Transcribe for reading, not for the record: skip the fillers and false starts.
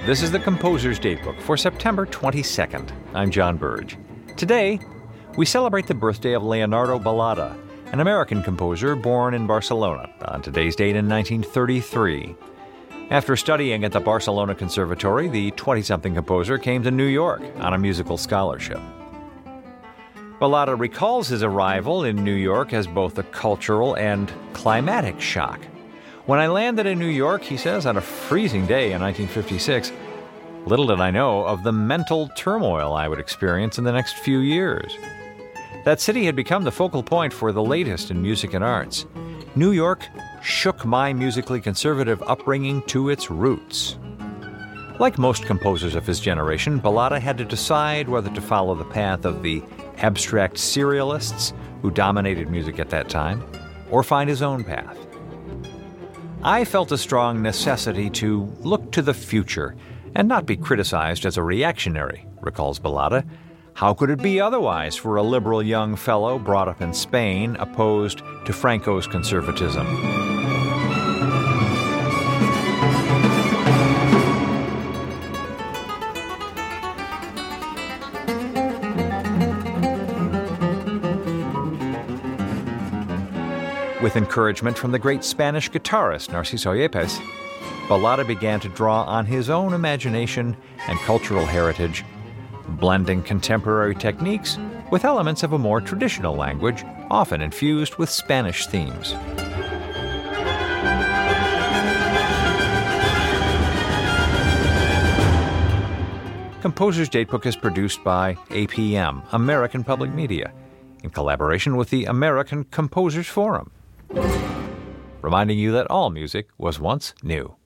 This is the Composer's Datebook for September 22nd. I'm John Burge. Today, we celebrate the birthday of Leonardo Ballata, an American composer born in Barcelona on today's date in 1933. After studying at the Barcelona Conservatory, the 20-something composer came to New York on a musical scholarship. Ballata recalls his arrival in New York as both a cultural and climatic shock. When I landed in New York, he says, on a freezing day in 1956, little did I know of the mental turmoil I would experience in the next few years. That city had become the focal point for the latest in music and arts. New York shook my musically conservative upbringing to its roots. Like most composers of his generation, Ballata had to decide whether to follow the path of the abstract serialists who dominated music at that time, or find his own path. I felt a strong necessity to look to the future and not be criticized as a reactionary, recalls Ballata. How could it be otherwise for a liberal young fellow brought up in Spain, opposed to Franco's conservatism? With encouragement from the great Spanish guitarist Narciso Yepes, Ballata began to draw on his own imagination and cultural heritage, blending contemporary techniques with elements of a more traditional language, often infused with Spanish themes. Composer's Datebook is produced by APM, American Public Media, in collaboration with the American Composers Forum, reminding you that all music was once new.